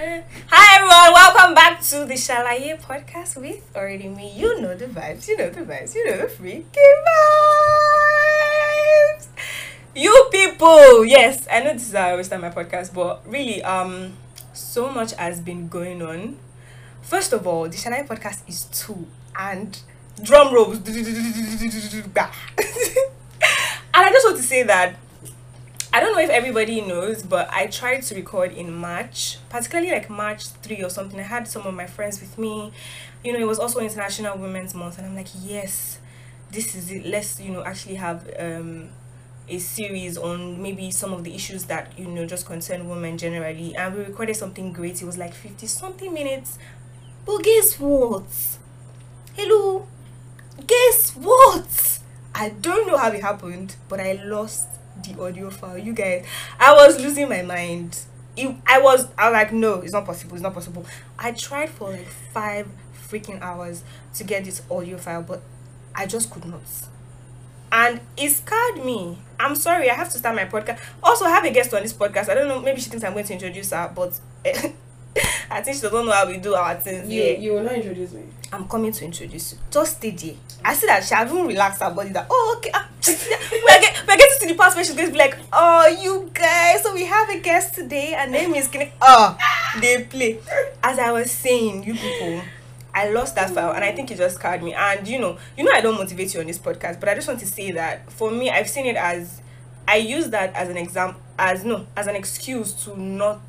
Hi everyone, welcome back to the Shalaye podcast with already me. You know the vibes, you know the vibes, you know the freaking vibes. You people, yes, I know this is our first time my podcast, but really, so much has been going on. First of all, the Shalaye podcast is 2 and drum rolls. And I just want to say that I don't know if everybody knows, but I tried to record in March, particularly like March 3 or something. I had some of my friends with me. You know, it was also International Women's Month, and I'm like, yes, this is it. Let's, actually have a series on maybe some of the issues that, just concern women generally. And we recorded something great. It was like 50 something minutes. But guess what? Hello. Guess what? I don't know how it happened, but I lost the audio file. You guys, I was losing my mind. I was like, no, it's not possible. I tried for like 5 freaking hours to get this audio file, but I just could not, and it scared me. I'm sorry, I have to start my podcast. Also, I have a guest on this podcast. I don't know, maybe she thinks I'm going to introduce her, but I think she doesn't know how we do our things. You will not introduce me. I'm coming to introduce you. Just stay there. I see that she hasn't relaxed her body. That okay, we're getting to the part where she's going to be like, oh, you guys, so we have a guest today. Her name is Kine. Oh, they play. As I was saying, you people, I lost that file, and I think it just scared me. And you know, I don't motivate you on this podcast, but I just want to say that for me, I've seen it as, I use that as an as an excuse to not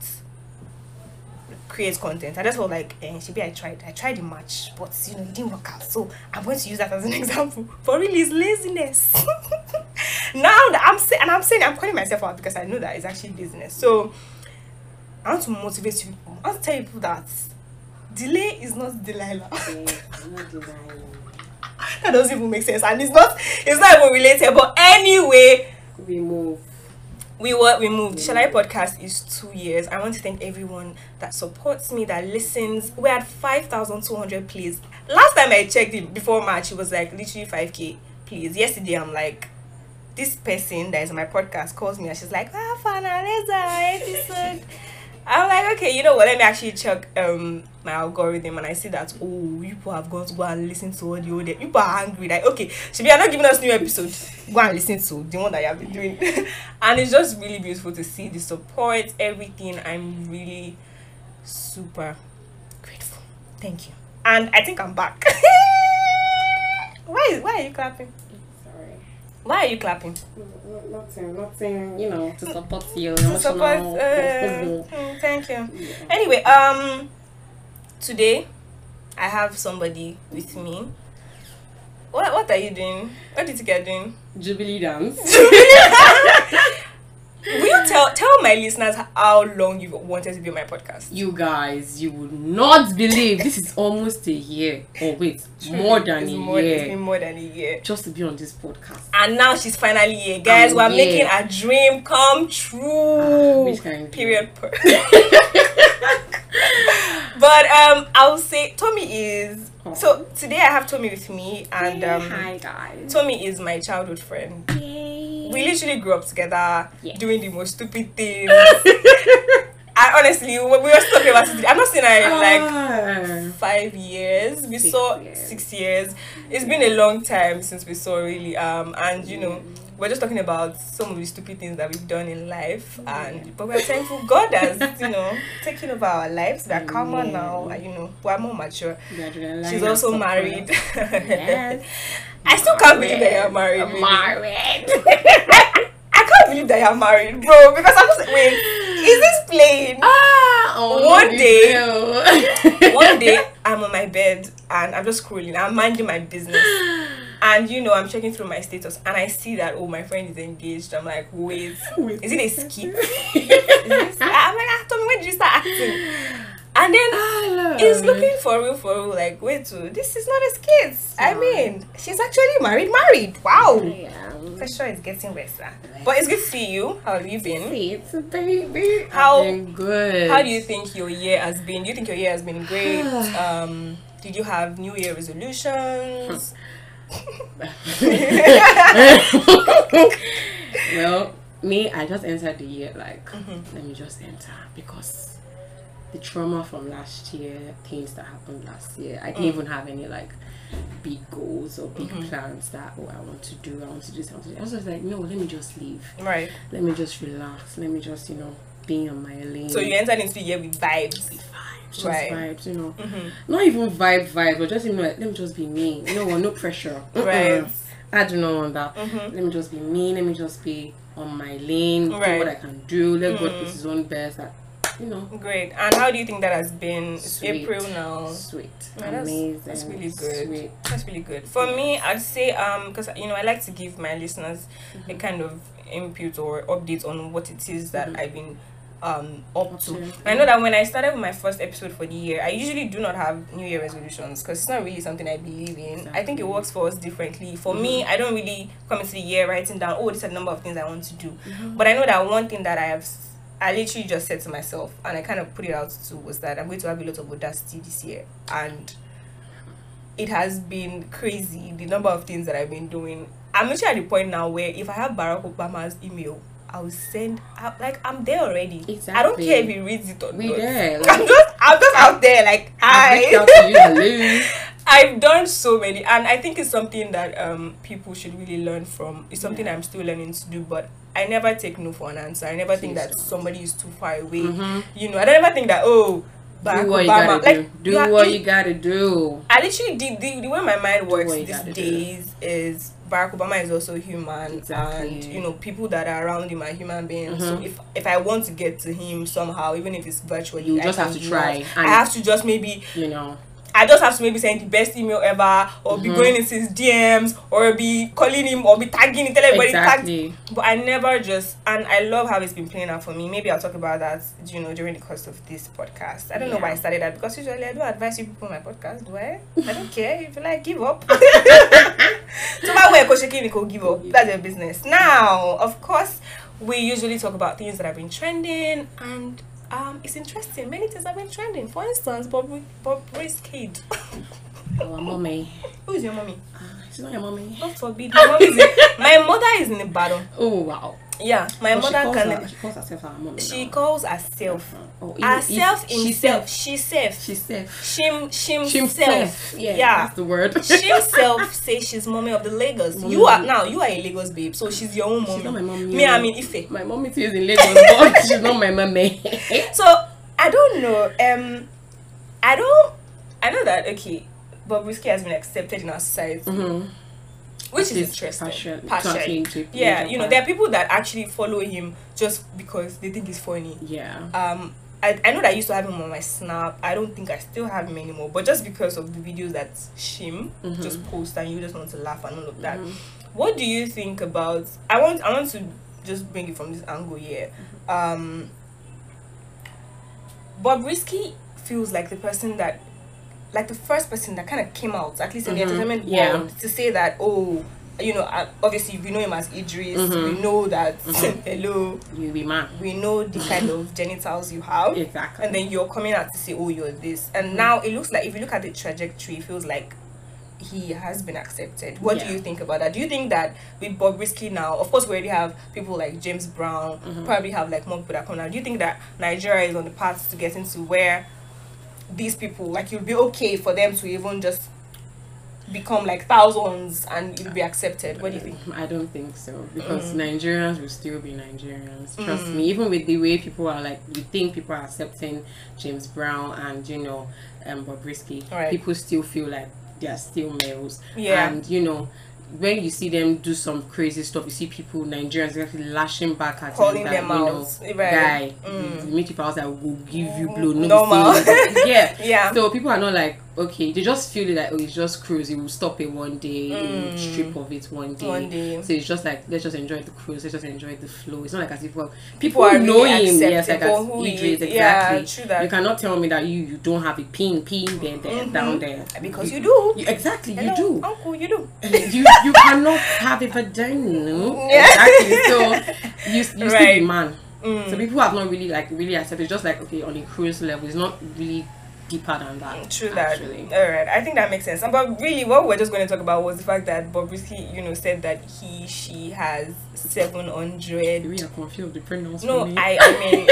create content. I just felt like, I tried in March, but it didn't work out. So I'm going to use that as an example. For really, it's laziness. Now that I'm saying I'm calling myself out because I know that it's actually laziness. So I want to motivate you people. I want to tell you people that delay is not Delilah. Not Delilah. That doesn't even make sense, and it's not even related. But anyway, We move. We moved. Shalaye podcast is 2 years. I want to thank everyone that supports me, that listens. We're at 5,200 plays. Last time I checked it before March, it was like literally 5k plays. Yesterday, I'm like, this person that is on my podcast calls me and she's like, Fanaleza episode. I'm like, okay, you know what? Let me actually check my algorithm, and I see that people have got to go and listen to audio. People are angry, like, okay, Shibi, you're not giving us new episodes. Go and listen to the one that you have been doing. And it's just really beautiful to see the support, everything. I'm really super grateful. Thank you. And I think I'm back. Why are you clapping? Sorry. Why are you clapping? Nothing, to support you. To support, thank you. Yeah. Anyway, today I have somebody with me. What are you doing? What did you get doing? Jubilee dance. Will you tell my listeners how long you've wanted to be on my podcast? You guys, you would not believe this is almost a year. Oh wait, more than a year. It's been more than a year just to be on this podcast. And now she's finally here, guys. We're making a dream come true. Which kind? Period. But I'll say Tommy is. So today I have Tommy with me, and hi guys. Tommy is my childhood friend. Yay. We literally grew up together, yes, doing the most stupid things. I honestly, we were talking about it. I'm not saying like 5 years. We saw 6 years. It's been a long time since we saw, really. And we're just talking about some of the stupid things that we've done in life, but we're thankful God has taken over our lives. We're calmer now, and we're more mature. She's also married. Yes. I still can't believe that you're married. I'm married. I can't believe that you're married, bro, because I'm just wait, is this playing? One day I'm on my bed and I'm just scrolling, I'm minding my business, and I'm checking through my status and I see that my friend is engaged. I'm like, wait, is it a skit? I'm like, Tommy, when did you start acting? And then he's looking for real, like, wait, this is not a skit. I mean, she's actually married. Wow. For sure it's getting better. But it's good to see you. How have you been? It's a baby. How been good. How do you think your year has been? Do you think your year has been great? Did you have New Year resolutions? Well, me, I just entered the year like, let me just enter, because the trauma from last year, things that happened last year. I didn't even have any like big goals or big plans that I want to do this, I want to do. I was just like, no, let me just leave. Right. Let me just relax. Let me just, be on my lane. So you entered into the year with vibes. Just Right. vibes, not even vibes, but just like, let me just be me. No pressure. Right. I do not want that. Let me just be me. Let me just be on my lane. Right. Do what I can do. Let God put His own best. That, Great. And how do you think that has been? It's Sweet. April now. Sweet. Yeah, Amazing. that's really good. Sweet. That's really good. For me, I'd say because I like to give my listeners a kind of input or update on what it is that I've been up to. I know that when I started with my first episode for the year, I usually do not have New Year resolutions because it's not really something I believe in. Exactly. I think it works for us differently. For me, I don't really come into the year writing down, oh, these are the number of things I want to do. But I know that one thing that I literally just said to myself, and I kind of put it out too, was that I'm going to have a lot of audacity this year. And it has been crazy, the number of things that I've been doing. I'm literally at the point now where if I have Barack Obama's email, I will send, I'm there already. Exactly. I don't care if he reads it or We not. there. I'm just out there, like, I reached hi. out to you. Hello. I've done so many, and I think it's something that people should really learn from. It's something I'm still learning to do, but I never take no for an answer. I never think that somebody is too far away. I don't ever think that, oh, Barack Do what Obama. you gotta do. Like, Do what you gotta do. I literally did the way my mind works what you these gotta do. days is Barack Obama is also human, Exactly. and people that are around him are human beings. So if I want to get to him somehow, even if it's virtually, You I just can have to do try. that. I have to just maybe I just have to maybe send the best email ever, or be going into his DMs, or be calling him, or be tagging him, tell everybody Exactly. But I never just, and I love how it's been playing out for me. Maybe I'll talk about that, during the course of this podcast. I don't know why I started that, because usually I do advise you people on my podcast, do I? I don't care. If you like, give up. So my way, Coach Ekiniko, give up. That's your business. Now, of course, we usually talk about things that have been trending, and it's interesting. Many things have been trending. For instance, Bobrisky's kid. Our mommy. Who is your mommy? She's not your mommy. God forbid. My mother is in Ibadan. Oh wow. Yeah, my But mother she calls herself our mommy. She now. calls herself. Oh, Herself she's himself. safe. She's safe. She's safe. Shimself. Yeah, Yeah. that's the word. Shimself says she's mommy of the Lagos. You are a Lagos babe, so she's your own mommy. She's not my mommy. Me, I mean Ife. My mommy too is in Lagos, but she's not my mommy. So I don't know. I know that Bobrisky has been accepted in our society, which is interesting. Partially. Yeah, there are people that actually follow him just because they think he's funny. Yeah. I know that I used to have him on my Snap. I don't think I still have him anymore, but just because of the videos that Shim just post and you just want to laugh and all of that. What do you think about? I want to just bring it from this angle here. Bobrisky feels like the person that, like the first person that kind of came out, at least in the entertainment world, to say that, obviously we know him as Idris. We know that hello, You be man. we know the kind of genitals you have, Exactly. and then you're coming out to say, oh, you're this, and now it looks like, if you look at the trajectory, it feels like he has been accepted. What do you think about that? Do you think that with Bobrisky now, of course we already have people like James Brown, probably have like more people that come now, do you think that Nigeria is on the path to get into where these people, like, you'll be okay for them to even just become like thousands and it'll be accepted? What do you think? I don't think so, because Nigerians will still be Nigerians. Trust me. Even with the way people are, like, you think people are accepting James Brown and Bobrisky, people still feel like they are still males. And when you see them do some crazy stuff, you see people, Nigerians, actually lashing back at Calling them, them out, guy, you meet people outside, will give you blow, normal. Yeah. So people are not like, okay, they just feel like, oh, it's just cruise, it will stop it one day, it will strip of it one day. So it's just like, let's just enjoy the cruise, let's just enjoy the flow. It's not like as if people are know really him, yes, like as who he Idris, is. exactly. Yeah, true that. You cannot tell me that you don't have a pin there, down there. Because you do. Exactly, Hello, you do. Uncle, you do. you cannot have a vagina. Exactly. So you still be man. So people have not really accepted. It's just like, okay, on a cruise level, it's not really deeper than that. True that. Actually. All right, I think that makes sense. But really, what we're just going to talk about was the fact that Bobrisky, said that she has 700. We are confused the pronouns. No, for me. I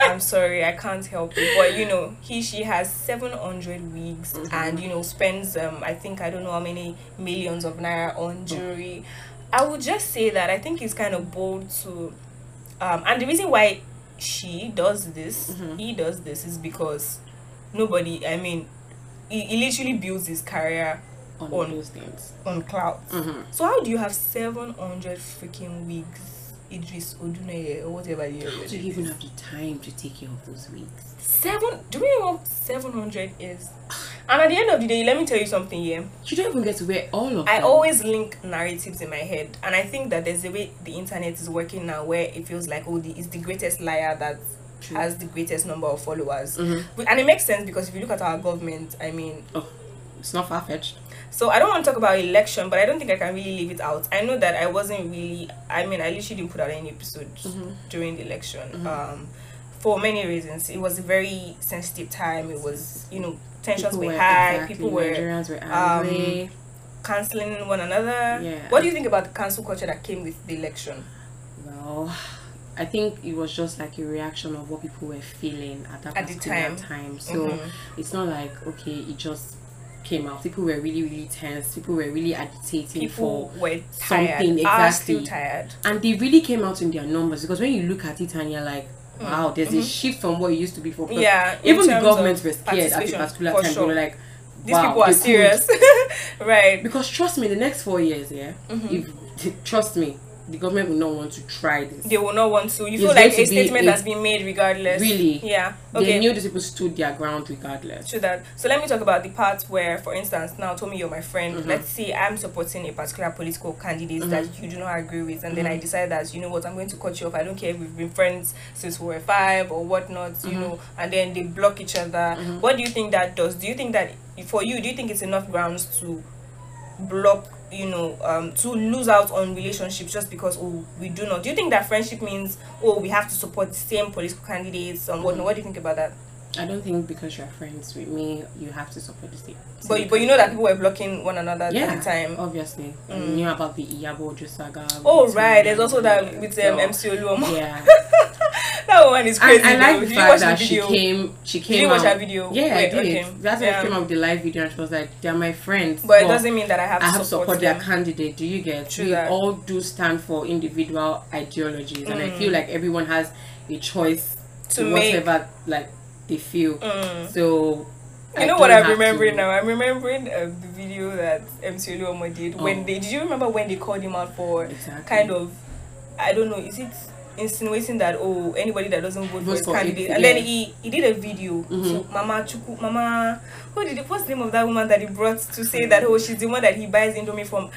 I'm sorry, I can't help it. But you know, she has 700 wigs, and you know, spends I think I don't know how many millions of naira on jewelry. I would just say that I think it's kind of bold to and the reason why she does this, he does this, is because nobody, I mean, he literally builds his career on those things, on clouds. So how do you have 700 freaking wigs? Idris Oduneye or whatever you do you even have the time to take care of those wigs? Do we know what 700 is? And at the end of the day, let me tell you something here. You don't even get to wear all of them. I always link narratives in my head, and I think that there's a way the internet is working now where it feels like, oh, it's the greatest liar that has the greatest number of followers. And it makes sense because if you look at our government, I mean... it's not far-fetched. So I don't want to talk about election, but I don't think I can really leave it out. I know that I wasn't really... I mean, I literally didn't put out any episodes during the election. For many reasons. It was a very sensitive time. It was, you know, tensions were high. People were angry. Cancelling one another. Yeah. What do you think about the cancel culture that came with the election? Well, I think it was just like a reaction of what people were feeling at that particular time. So it's not like, okay, it just came out. People were really, really tense. People were really agitating. People were tired. Something. Are still tired. And they really came out in their numbers, because when you look at it and you're like, wow, there's a shift from what it used to be for. Yeah, even the government was scared at a particular time. They were like, these people are serious. Right. Because trust me, the next 4 years, trust me, the government will not want to try this. They will not want to. You feel like a statement has been made regardless. Really? Yeah. Okay. They knew these people stood their ground regardless. True that. So let me talk about the part where, for instance, now Tommy, you're my friend. Let's say I'm supporting a particular political candidate that you do not agree with, and then I decide that, you know what, I'm going to cut you off. I don't care if we've been friends since we were 5 or whatnot, you know, and then they block each other. What do you think that does? Do you think that, for you, do you think it's enough grounds to block, you know, to lose out on relationships just because, oh, we do not? Do you think that friendship means, oh, we have to support the same political candidates and whatnot? What do you think about that? I don't think because you're friends with me, you have to support the same. But you know that people were blocking one another at the time. Obviously. You knew about the Iyabo Ojo saga. Oh, right. There's also that with MC Oluomo. Yeah. That one is crazy. I like the fact that she came did you watch her video? Yeah, I did. Okay. That's why she came out with the live video and she was like, they're my friends. But it doesn't mean that I have to support their candidate. Do you get? We all do stand for individual ideologies. And I feel like everyone has a choice to whatever like they feel. So you know what I'm remembering now? I'm remembering the video that MC Oluomo did when did you remember when they called him out for kind of, I don't know, is it insinuating that, oh, anybody that doesn't vote for his candidate, and then he did a video to Mama what's the name of that woman that he brought to say that, oh, she's the one that he buys Indomie from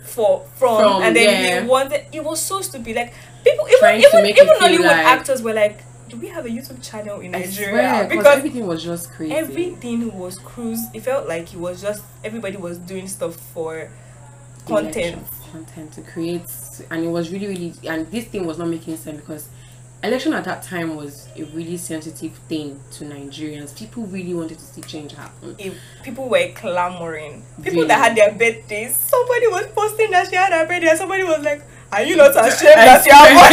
and then he wanted, it was so stupid. Like people, even Nollywood actors were like, do we have a YouTube channel in Nigeria? Because everything was just crazy. Everything was cruise. It felt like it was just, everybody was doing stuff for content to create, and it was really, and this thing was not making sense because election at that time was a really sensitive thing to Nigerians. People really wanted to see change happen. People were clamoring. People that had their birthdays, somebody was posting that she had her birthday, and somebody was like, are you not ashamed that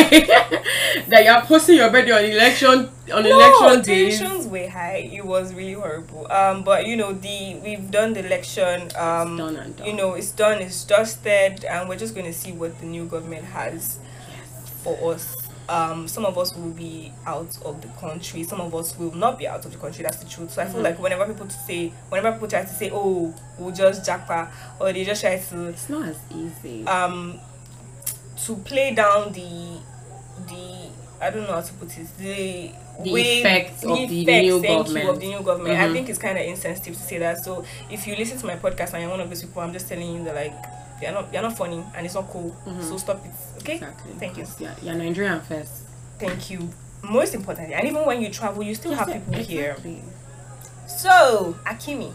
that you're posting your birthday on election days? Tensions were high. It was really horrible. But you know, we've done the election. It's done and done. You know, it's done. It's dusted, and we're just going to see what the new government has for us. Some of us will be out of the country. Some of us will not be out of the country. That's the truth. So I feel like whenever people try to say, oh, we'll just jackpot, or they just try to, it's not as easy. To play down the I don't know how to put it, the effects of the new government. I think it's kind of insensitive to say that. So if you listen to my podcast and you're one of those people, I'm just telling you that, like, you're not funny and it's not cool. So stop it. Okay? Exactly. Thank you. Yeah, you're Nigerian first. Thank you. Most importantly, and even when you travel, you still have people here. So Akimi,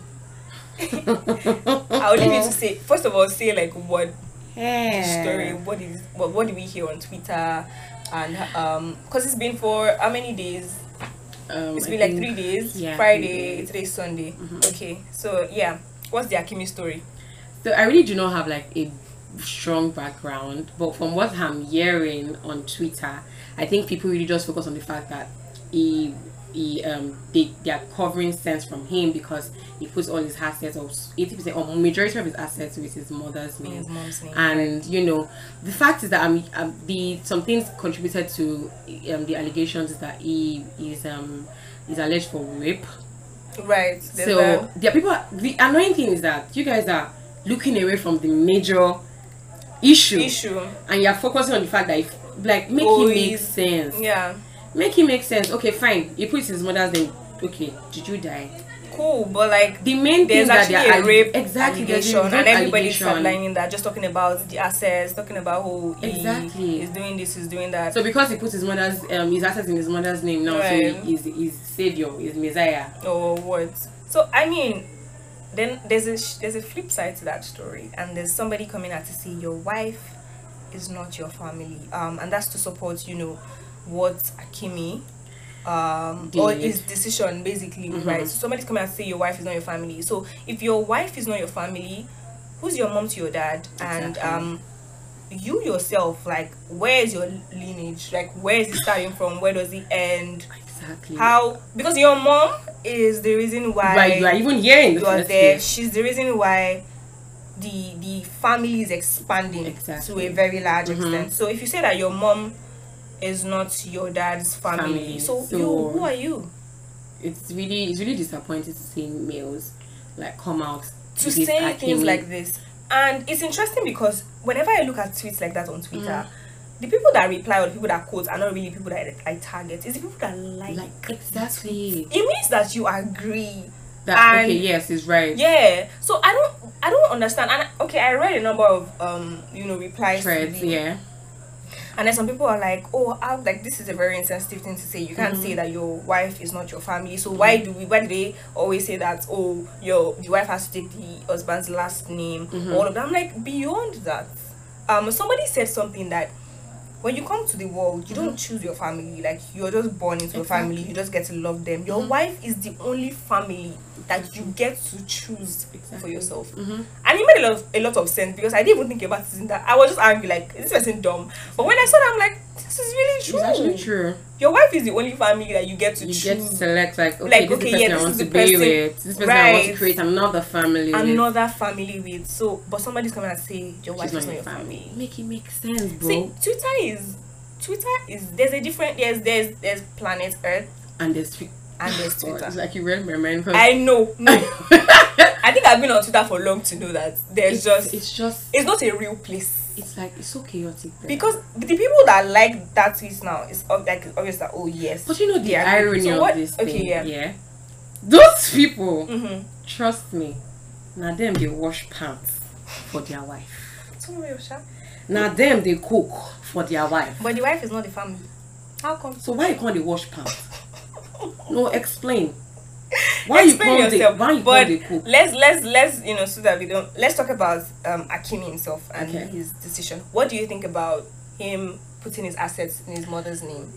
I would leave you to say, first of all, say like what story, what do we hear on Twitter, and because it's been for how many days? It's been like 3 days. Friday, today's Sunday. Okay, so yeah, what's the Akimi story? So I really do not have like a strong background, but from what I'm hearing on Twitter, I think people really just focus on the fact that they are covering sense from him because he puts all his assets, or 80% or majority of his assets, with his mother's name. His mom's name. And you know, the fact is that some things contributed to the allegations is that he is alleged for rape. Right. So there are people. The annoying thing is that you guys are looking away from the major issue, and you're focusing on the fact that make it make sense. Yeah. Make it make sense. Okay, fine. He puts his mother's name. Okay, did you die? Cool, but like the main thing that they're a rape allegation, and everybody's lining that, just talking about the assets, talking about who is doing this, is doing that. So because he puts his mother's his assets in his mother's name now, right. So he's savior, he's messiah. Or what? So I mean, then there's a flip side to that story, and there's somebody coming out to say your wife is not your family, and that's to support, you know, what Akimi or his decision, basically. Right? So somebody's coming out to say your wife is not your family. So if your wife is not your family, who's your mom to your dad? Exactly. And you yourself, like, where is your lineage? Like, where is it starting from? Where does it end? Exactly. How? Because your mom is the reason why you are even here in the first place. She's the reason why the family is expanding to a very large extent. So if you say that your mom is not your dad's family. So who are you? It's really disappointing to see males like come out to say things like this. And it's interesting because whenever I look at tweets like that on Twitter, the people that reply or the people that quote are not really people that I target. It's the people that like exactly. It means that you agree that okay, yes, it's right. Yeah. So I don't understand. And I read a number of replies threads, yeah. And then some people are like, oh, like this is a very insensitive thing to say. You can't say that your wife is not your family. So why do they always say that, oh, the wife has to take the husband's last name? All of that. I'm like, beyond that. Somebody said something that when you come to the world, you don't choose your family. Like, you're just born into a family. You just get to love them. Your wife is the only family that you get to choose for yourself. And it made a lot of sense, because I didn't even think about it in that. I was just angry, like, is this person dumb? But when I saw that, I'm like, this is really true. It's actually true. Your wife is the only family that you get to choose. You get to select, like, okay, this is the person I want to be with. This person I want to create another family with. So, but somebody's coming and say your wife is not your family. Make it make sense, bro. See, Twitter is there's a different there's planet Earth and there's Twitter. It's like you read my mind. I know. No. I think I've been on Twitter for long to know that it's not a real place. It's like, it's so chaotic there. Because the people that like that tweet now, it's like obvious that, oh yes. But you know the irony of this thing. Okay, yeah. Those people, trust me, now them they wash pants for their wife. Now them they cook for their wife. But the wife is not the family. How come? So why you can't they wash pants? No, explain. Why you can't they cook? Let's so that we don't. Let's talk about Akimi himself and his decision. What do you think about him putting his assets in his mother's name?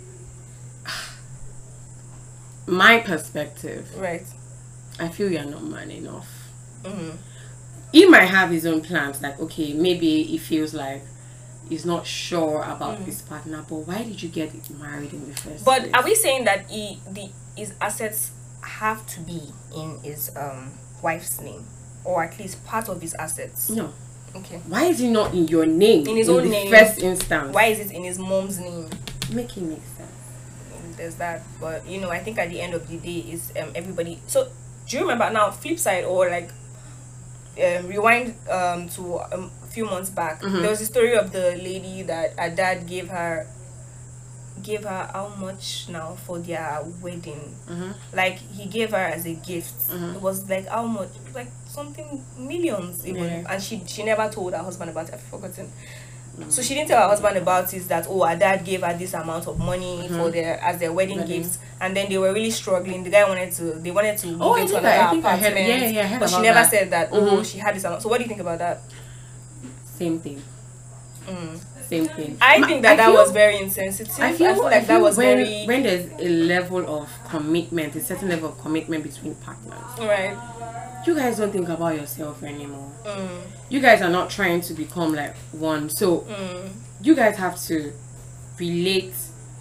My perspective, right? I feel you're not man enough. He might have his own plans. Like, okay, maybe he feels like he's not sure about his partner, but why did you get married in the first place? But are we saying that his assets have to be in his wife's name, or at least part of his assets? No. Okay. Why is it not in your name? In his own name. First instance. Why is it in his mom's name? Make it make sense. There's that, but I think at the end of the day is everybody. So do you remember now? Flip side, or like rewind to a few months back, there was a story of the lady that her dad gave her how much now for their wedding. Like, he gave her as a gift. It was like how much, like something millions even, and she never told her husband about it. I've forgotten. So she didn't tell her husband about it, that her dad gave her this amount of money for their wedding gifts, and then they were really struggling. The guy wanted to move into another apartment, but she never said that she had this amount. So what do you think about that? Same thing. Same thing. I think that was very insensitive. I feel like that was when there's a level of commitment, a certain level of commitment between partners, right? You guys don't think about yourself anymore. You guys are not trying to become like one. So you guys have to relate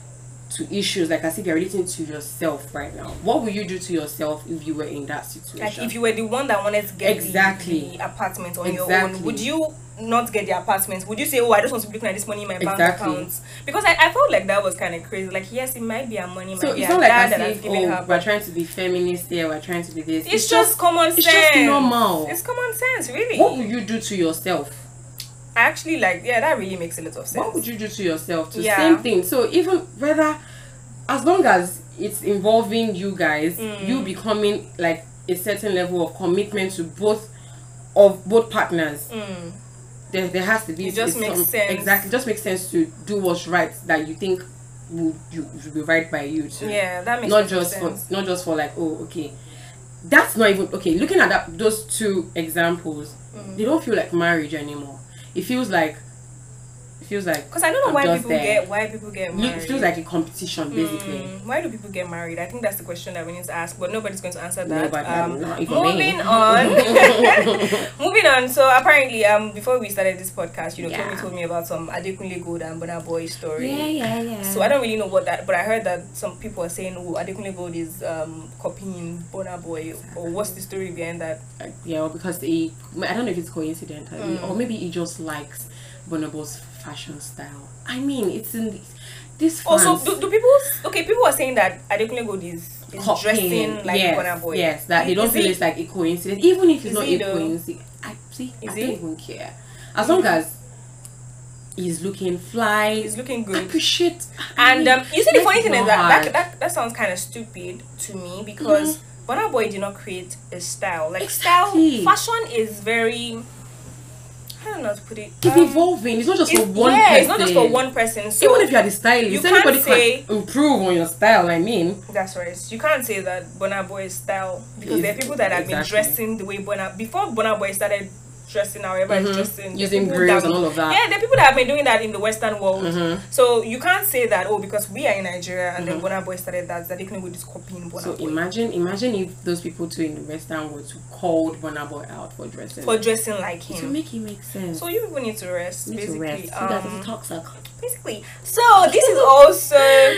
to issues, like as if you're relating to yourself right now. What would you do to yourself if you were in that situation? Like if you were the one that wanted to get the apartment on your own, would you not get the apartment? Would you say, oh, I just want to be looking at this money in my bank account? Because I felt like that was kind of crazy. Like, yes, it might be our money, so might be it's not like as if, we're trying to be feminist here, we're trying to be this. It's just common sense. It's just normal. It's common sense, really. What would you do to yourself? I actually that really makes a lot of sense. What would you do to yourself? Same thing. So even whether, as long as it's involving you guys, you becoming like a certain level of commitment to both partners. There has to be. It just makes sense. Exactly. It just makes sense to do what's right, that you think will be right by you too. Yeah, that makes sense. Not just for like, oh, okay, that's not even okay. Looking at those two examples, they don't feel like marriage anymore. It feels like because I don't know why people get married. It feels like a competition, basically. Why do people get married? I think that's the question that we need to ask, but nobody's going to answer that. Moving on. Moving on. So apparently, before we started this podcast, Tomi told me about some Adekunle Gold and Burna Boy story. Yeah. So I don't really know what that, but I heard that some people are saying, oh, Adekunle Gold is copying Burna Boy, or what's the story behind that? Because I don't know if it's coincidental, or maybe he just likes Burna Boy's fashion style. I mean, it's in this. Also, do people are saying that Adekunle Gold is dressing like Burna Boy. Yes, that they don't feel it's like a coincidence, even if it's not a coincidence. I don't even care, as long as he's looking fly, he's looking good. Appreciate. And you see, the funny thing is that sounds kind of stupid to me, because Burna Boy did not create a style. Like fashion is very, I don't know how to put it. It's evolving. It's not just for one person. It's not just for one person. So even if you are the stylist, anybody can improve on your style. I mean, that's right. You can't say that Burna Boy's style, because there are people that have been dressing the way before Burna Boy started dressing, however he's dressing, using grills and all of that. Yeah, there are people that have been doing that in the Western world. So you can't say that, oh, because we are in Nigeria and then Burna Boy started that they can be just copying Burna Boy. So imagine if those people too in the Western world called Burna Boy out for dressing like him. To make it make sense. So you people need to rest, basically. So that it's toxic. Basically. So this is also,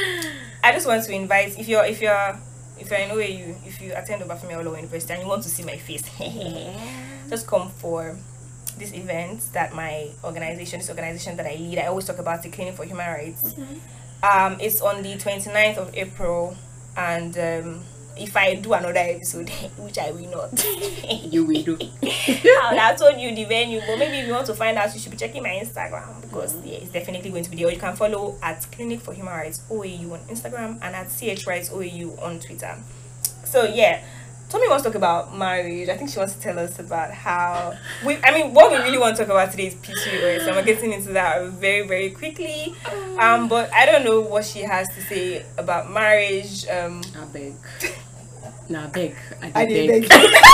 I just want to invite, if you're in OAU, if you attend Obafemi Awolowo University and you want to see my face, just come for this event that this organization that I lead. I always talk about, the Clinic for Human Rights. It's on the 29th of April, and if I do another episode, which I will not, you will do. I told you the venue, but maybe if you want to find out, you should be checking my Instagram, because it's definitely going to be there. Or you can follow at Clinic for Human Rights OAU on Instagram and at CH Rights OAU on Twitter. So yeah, Tomi wants to talk about marriage. I think she wants to tell us about how what we really want to talk about today is PCOS, and we're getting into that very, very quickly. But I don't know what she has to say about marriage. I beg. I beg.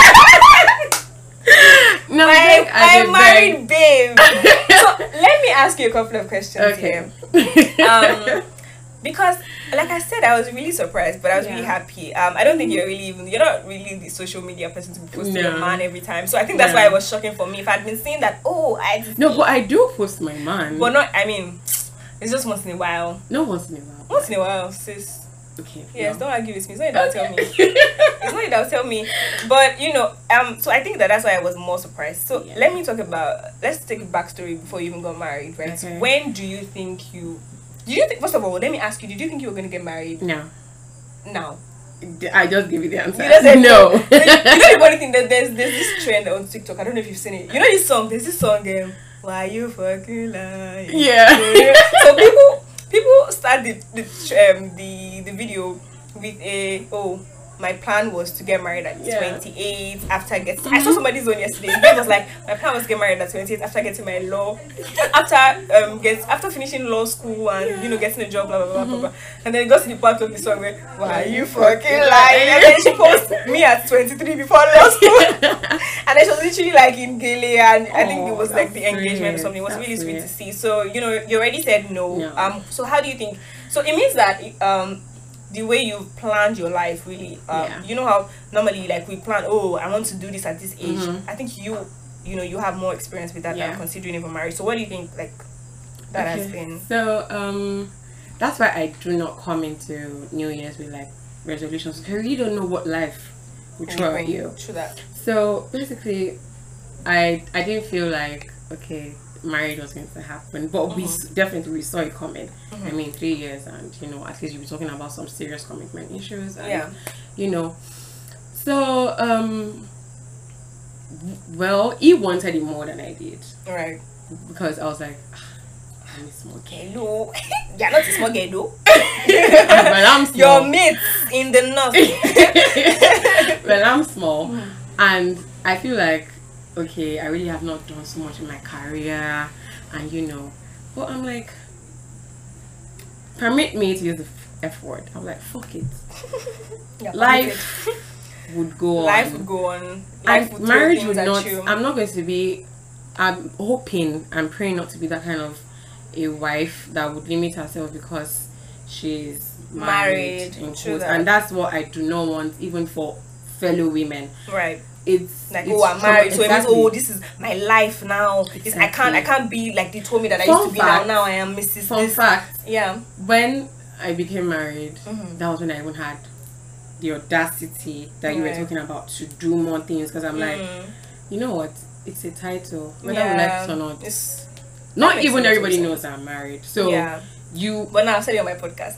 No, I'm married, babe. So let me ask you a couple of questions here. Because, like I said, I was really surprised, but I was really happy. I don't think you're not really the social media person to be posting your man every time. So I think that's why it was shocking for me. If I'd been seeing that, but I do post my man. But not, it's just once in a while. No, once in a while. Once in a while, sis. Okay. Yes, don't argue with me. It's not you that'll tell me. It's not you that'll tell me. But so I think that's why I was more surprised. So let's take a backstory before you even got married, right? Okay. When do you think first of all, let me ask you, did you think you were going to get married? No. Now. I just give you the answer. You just said no. You know the funny thing, that there's this trend on TikTok. I don't know if you've seen it. You know this song? There's this song, Why You Fucking Lying? Yeah. So people start the video with my plan was to get married at 28 after I saw somebody's on yesterday. It was like, my plan was to get married at 28 after getting my law, after finishing law school and getting a job, blah blah blah blah blah. And then it got to the part of the song where, why you fucking lying? And then she posted me at 23 before law school, and then she was literally like in Gele, and I think it was like the engagement or something. It was really sweet to see. So you already said no. So how do you think? So it means that the way you've planned your life, really, you know how normally like we plan, I want to do this at this age. I think you have more experience with that than considering even marriage. So what do you think that has been? So that's why I do not come into New Year's with like resolutions. I really don't know what life will throw at you. True that. So basically, I didn't feel like okay, marriage was going to happen, but we saw it coming. I mean, 3 years, and you know, at least you'll be talking about some serious commitment issues, and you know. So well, he wanted it more than I did, right? Because I was like, I'm small. Hello, you're not a small girl, though. Well, I'm small. Your mates in the north. Well, I'm small, and I feel like, okay, I really have not done so much in my career, and you know, but I'm like, permit me to use the F word. I'm like, fuck it. Life would go on. Life would go on. And marriage would not. I'm not going to be. I'm hoping and praying not to be that kind of a wife that would limit herself because she's married and that's what I do not want, even for fellow women. Right. It's like, oh, I'm married, so exactly. It means, oh, this is my life now. Exactly. I can't be like they told me that I used to be. Now I am Mrs. Fun fact. Yeah. When I became married, that was when I even had the audacity that you were talking about to do more things, because I'm like, you know what? It's a title. Whether we like it or not. Not even everybody knows I'm married. So you. But now I've said it on my podcast.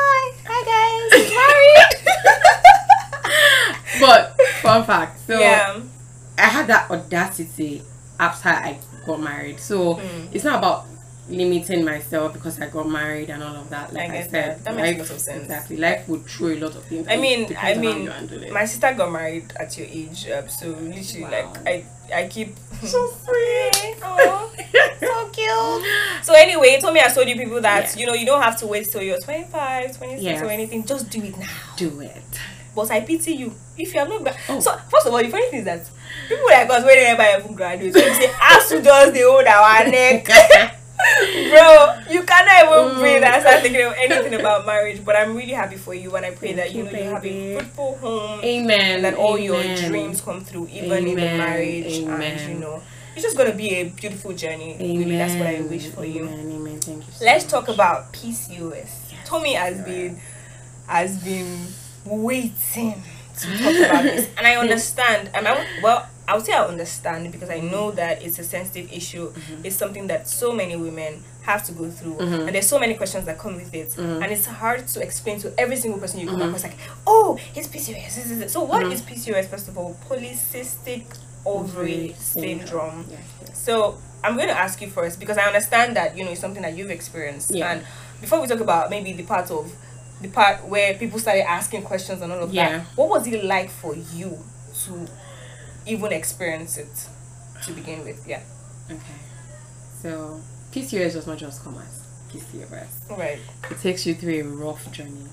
Hi guys, married. But fun fact. So I had that audacity after I got married. So it's not about limiting myself because I got married and all of that. Like I said, that makes a lot of sense. Exactly, life would throw a lot of things. I mean, my sister got married at your age, so literally, like I keep so sweet. Oh, so cute. So anyway, told me I told you people that you know you don't have to wait till you're 25, 26 or anything. Just do it now. Do it. But I pity you if you have not. So first of all, the funny thing is that people like us when they never even graduate, so they say, "As to just the hold our neck." Bro, you cannot even breathe and start thinking of anything about marriage. But I'm really happy for you, and I pray that you have a fruitful home. Amen. And that all your dreams come through, even in the marriage. And you know, it's just gonna be a beautiful journey. Amen. Really, that's what I wish for you. Amen. Thank you. Let's talk about PCOS. Yes, Tommy has been waiting to talk about this, and I understand. And I would say I understand because I know that it's a sensitive issue. It's something that so many women have to go through, and there's so many questions that come with it, and it's hard to explain to every single person you come across. Like, oh, it's PCOS. So what is PCOS? First of all, polycystic ovary syndrome. Yes. So I'm going to ask you first because I understand that it's something that you've experienced, and before we talk about maybe the part where people started asking questions and all of that, what was it like for you to even experience it to begin with? Okay, so PCOS does not just come as PCOS, right? It takes you through a rough journey.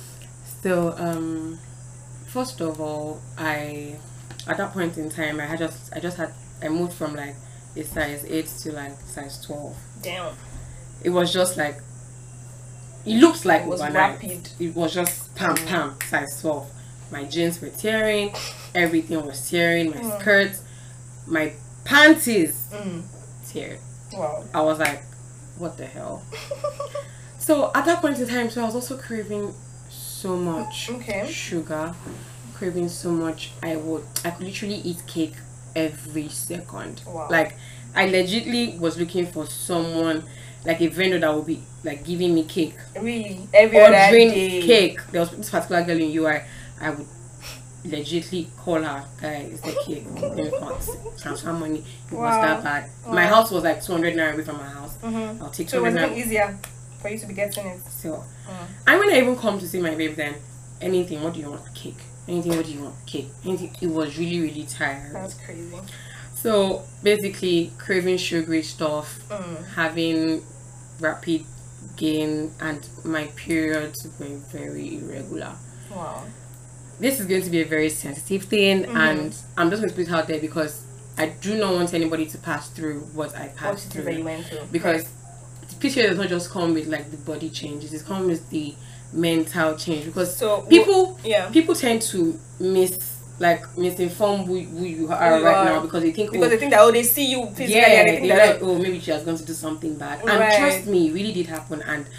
So first of all, at that point in time I moved from like a size 8 to like size 12. Damn. It was just like, it looks like it was overnight. Rapid. It was just pam size 12. My jeans were tearing, everything was tearing, my skirts, my panties teared. Wow. I was like, what the hell? So at that point in time, I was also craving so much sugar, craving so much. I could literally eat cake every second. Wow. Like, I legitimately was looking for someone, like a vendor that would be like giving me cake. Really? Every other day? Cake. There was this particular girl in UI. I would legitimately call her, guy, it's the cake. Transfer money. It was that bad. My house was like 200 naira away from my house. I'll take 200 naira. So it was easier for you to be getting it. So, and when I even come to see my babe, then anything, what do you want? Cake. Anything, what do you want? Cake. Anything. It was really, really tired. That's crazy. So basically, craving sugary stuff, having rapid gain, and my periods were very irregular. Wow. This is going to be a very sensitive thing, and I'm just going to put it out there because I do not want anybody to pass through what I passed through. That you went through. Because the PCOS does not just come with like the body changes; it comes with the mental change. Because people tend to misinform who you are right now because they think that they see you physically and they think that maybe she has gone to do something bad. And trust me, it really did happen. And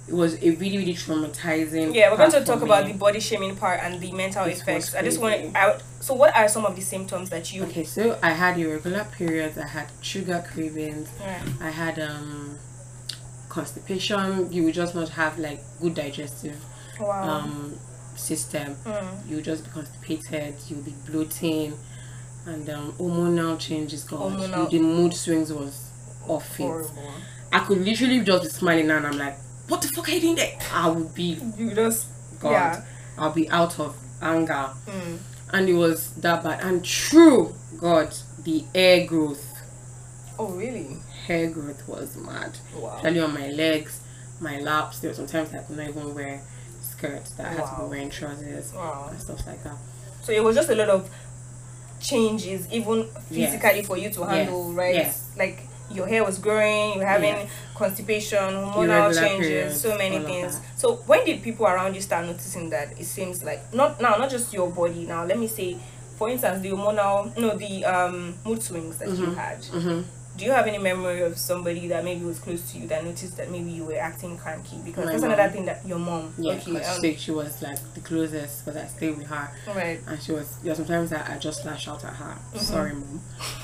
it was a really, really traumatizing. Yeah, we're going to talk about the body shaming part and the mental effects. I just want to. So, what are some of the symptoms that you? Okay, so I had irregular periods. I had sugar cravings. Yeah. I had constipation. You would just not have like good digestive system. You would just be constipated. You'll be bloating, and hormonal changes. The mood swings was off it. I could literally just be smiling and I'm like, what the fuck are you doing there? I would be I'll be out of anger. And it was that bad. And true God, the hair growth. Oh really? Hair growth was mad. Wow. Especially on my legs, my laps. There were sometimes I could not even wear skirts, that I had to be wearing trousers and stuff like that. So it was just a lot of changes, even physically, for you to handle, right? Yes. Like your hair was growing, you were having constipation, hormonal changes, periods, so many things. So when did people around you start noticing that it seems like not just your body now, let me say, for instance, the mood swings that you had? Do you have any memory of somebody that maybe was close to you that noticed that maybe you were acting cranky? Because that's another thing that your mom. Yeah, she was like the closest because I stayed with her. Right. And she was. There were sometimes that I just lash out at her. Sorry, mom.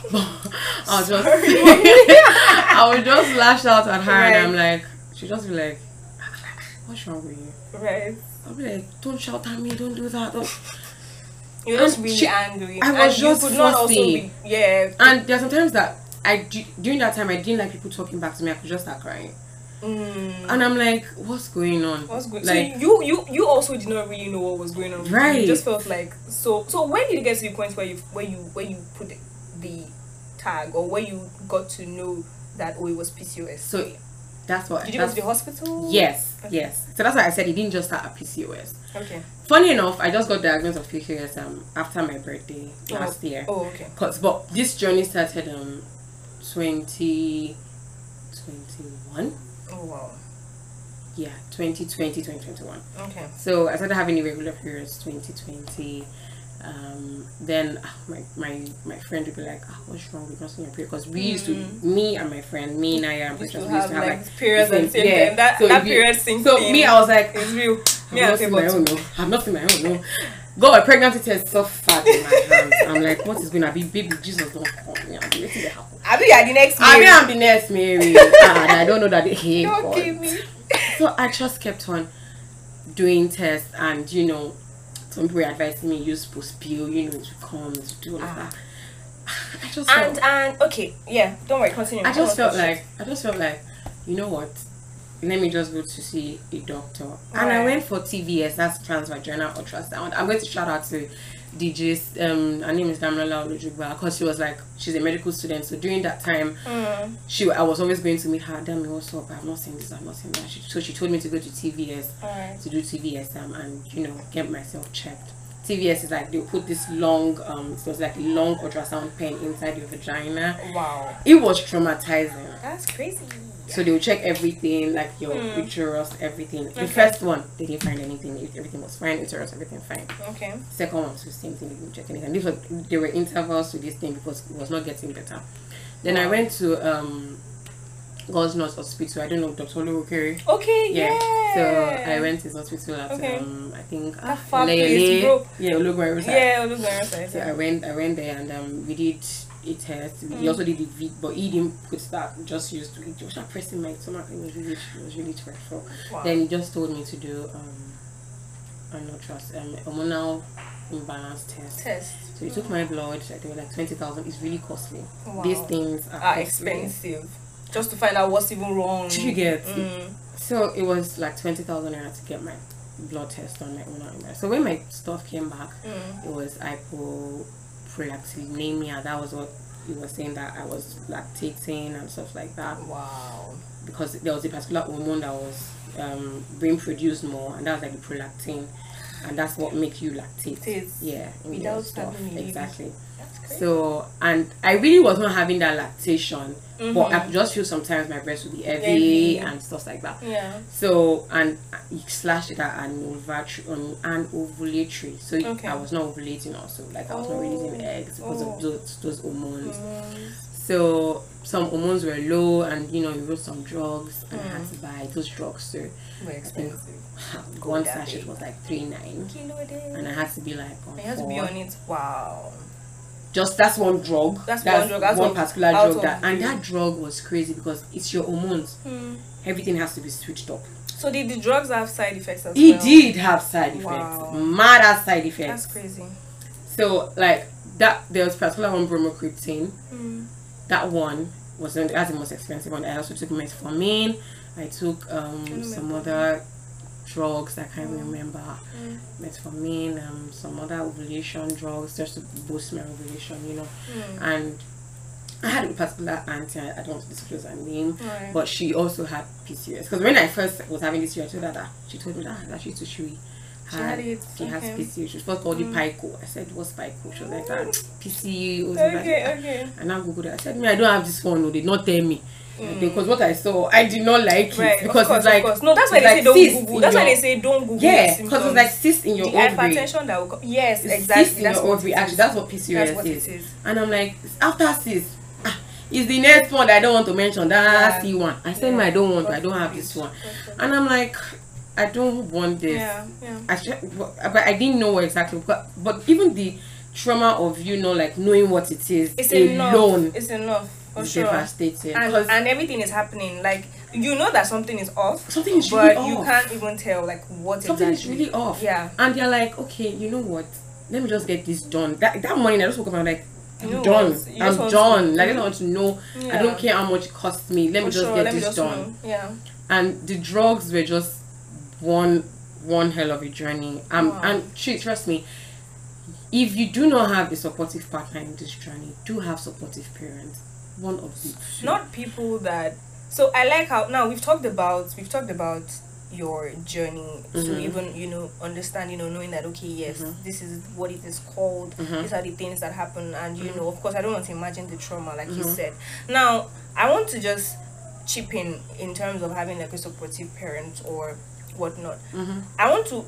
I would just lash out at her, and I'm like, she'd just be like, "What's wrong with you?" Right. I'll be like, "Don't shout at me. Don't do that." You're just really angry. I was just fussy. And there are sometimes that during that time I didn't like people talking back to me. I could just start crying. And I'm like, what's going on? Like, so you also did not really know what was going on. Right. You just felt like so when did you get to the point where you put the tag, or where you got to know that it was PCOS? So that's what. Did you go to the hospital? Yes, yes. So that's why I said it didn't just start at PCOS. Okay. Funny enough, I just got diagnosed with PCOS after my birthday last year. Oh, okay. But this journey started 2021. Oh wow. Yeah, 2020, 2021. Okay. So I started having irregular periods 2020. Then my friend would be like, what's wrong with not seeing your period? Because we used to, me and my friend, me, Naya, and Precious, we used to have like periods and same that period thing. So me, I was like, it's real. I've not seen my own, no. God, my pregnancy test so fat in my hands. I'm like, what is going to be? Baby, Jesus, don't come. I'll be waiting to happen. I'll be the next Mary. I'm the next Mary. And I don't know that they hate God. Don't give me. So I just kept on doing tests, and some people were advising me use post-pill, to come to do all of that. I just okay, yeah, don't worry, continue. I just felt like, you know what? Let me just go to see a doctor. And I went for TVS, that's transvaginal ultrasound. I'm going to shout out to DJ's, her name is Damilola Olujugba, because she's a medical student. So during that time, I was always going to meet her. Dami, what's up? I've not seen this, I've not seen that. So she told me to go to TVS to do TVS and get myself checked. TVS is like they'll put this long, it was like a long ultrasound pen inside your vagina. Wow. It was traumatizing. That's crazy. So they'll check everything, like your uterus, everything. The first one, they didn't find anything. Everything was fine. Uterus, everything fine. Okay. Second one was the same thing. They didn't check anything. And there were intervals to this thing because it was not getting better. Then I went to God's Nurse Hospital. I don't know, Dr. Olurokere. Okay, yeah. So I went to his hospital at I think Olugwere. Yeah, Olugwere. Yeah, Olugwere. So I went there and we did a test. We also did the VIC, but he didn't put that. Just used to. He was not pressing my stomach. It was really dreadful. Wow. Then he just told me to do hormonal imbalance test. So he took my blood. They were like 20,000. It's really costly. Wow. These things are expensive. Just to find out what's even wrong. Did you get? So it was like 20,000 naira to get my blood test on my hormonal imbalance. So when my stuff came back, it was hypoprolactinemia. That was what he was saying, that I was lactating and stuff like that. Wow. Because there was a particular hormone that was being produced more, and that was like the prolactin, and that's what makes you lactate. Yeah, without stuff. Exactly. So, and I really was not having that lactation, but I could just feel sometimes my breast would be heavy and stuff like that. Yeah. So, and you slashed it at an ovulatory. So I was not ovulating also, like I was not releasing eggs because of those hormones. So some hormones were low, and you wrote some drugs, and I had to buy those drugs. So Very expensive. One sachet was like 3.9, and I had to be like on I had to be on it. Wow. Just that's one drug. That's one drug. That's one particular drug. And that drug was crazy because it's your hormones. Everything has to be switched up. So did the drugs have side effects as well? It did have side effects. Wow. Mad side effects. That's crazy. So like that, there was particular one, bromocriptine. That one was the most expensive one. I also took metformin. I took some other drugs I can't remember. Metformin, some other ovulation drugs just to boost my ovulation, and I had a particular auntie, I don't want to disclose her name, but she also had PCOS. Because when I first was having this year, I told her that she told me that she used to she has PCOS. She first called it Pico. I said, what's Pico? She was like, PCOS. Okay. And I googled it. I said, I don't have this one. No, they did not tell me. Because what I saw, I did not like it. Because it's like, no, that's why they say don't Google. That's why they say don't Google. Yeah, because it's like cyst in your ovary. Hypertension that will come. Yes, exactly. Cyst in your ovary. Actually, that's what PCOS is. And I'm like, after cyst, is the next one that I don't want to mention. That's the one. I said, I don't want. I don't have this one. And I'm like, I don't want this. But I didn't know exactly. But even the trauma of like knowing what it is alone. It's enough. For sure. Devastating. And everything is happening. Like that something is off. Something is really off. But you can't even tell like what something exactly. is really off. Yeah. And you're like, okay, you know what? Let me just get this done. That morning I just woke up and I'm like, I'm done. I'm done. Like, I don't want to know. I don't care how much it costs me. Let me just get this done. Yeah. And the drugs were just one hell of a journey. And trust me, if you do not have a supportive partner in this journey, do have supportive parents. One of the two. Not people that. So I like how now we've talked about your journey to even understand, knowing that okay, yes, this is what it is called, these are the things that happen, and of course I don't want to imagine the trauma like you said. Now I want to just chip in terms of having like a supportive parent or whatnot. I want to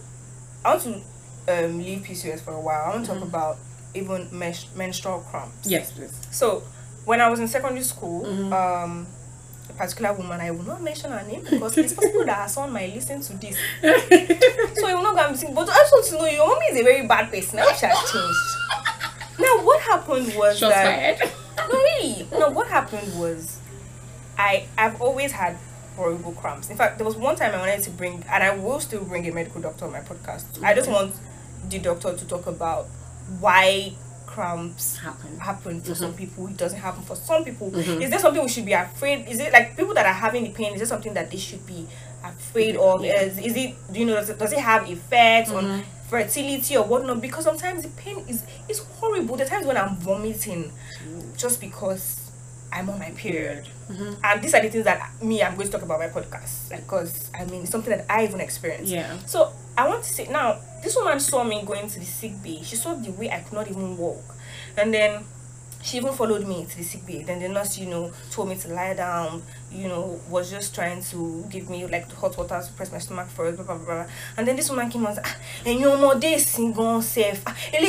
leave PCOS for a while. I want to talk about even menstrual cramps. Yes, please. So when I was in secondary school, a particular woman, I will not mention her name because it's possible that her son might listen to this. So I will not go and sing. But I just want to know, your mommy is a very bad person. Now she has changed. Now what happened was no, really. No, what happened was I've always had horrible cramps. In fact, there was one time I wanted to bring, and I will still bring a medical doctor on my podcast. I just want the doctor to talk about why cramps happen for some people. It doesn't happen for some people. Is there something we should be afraid? Is it like people that are having the pain, is there something that they should be afraid of? Is it does it have effects on fertility or whatnot? Because sometimes the pain is horrible. There are times when I'm vomiting just because I'm on my period. And these are the things that I'm going to talk about my podcast, because it's something that I even experienced. So I want to say now, this woman saw me going to the sick bay. She saw the way I could not even walk, and then she even followed me to the sick bay. Then the nurse told me to lie down, was just trying to give me like hot water to press my stomach for it, blah blah blah. And then this woman came and said, and your mother single self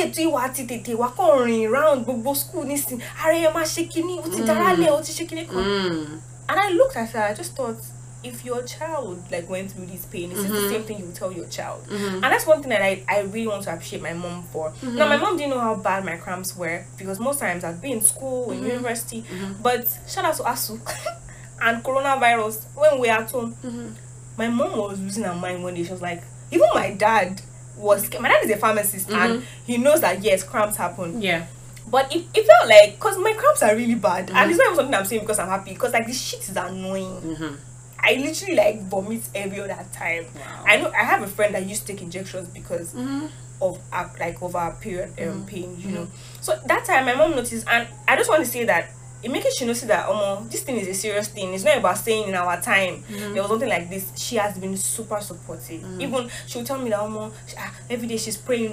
around gbogbo school nisin are ma shekini o ti darale o ti shekini kan. And I looked at her, I just thought, if your child like went through this pain, it's the same thing you tell your child. And that's one thing that I really want to appreciate my mom for. Now my mom didn't know how bad my cramps were, because most times I'd be in school, in university, but shout out to ASU and coronavirus when we were at home. My mom was losing her mind one day. She was like, even my dad is a pharmacist, and he knows that yes, cramps happen. But it felt like, because my cramps are really bad, and it's not even something I'm saying because I'm happy, because like this shit is annoying. I literally like vomit every other time. I know I have a friend that used to take injections because of over period pain, So that time my mom noticed, and I just want to say that it makes she notice that this thing is a serious thing. It's not about staying in our time. There was something like this. She has been super supportive. Even she'll tell me that every day she's praying,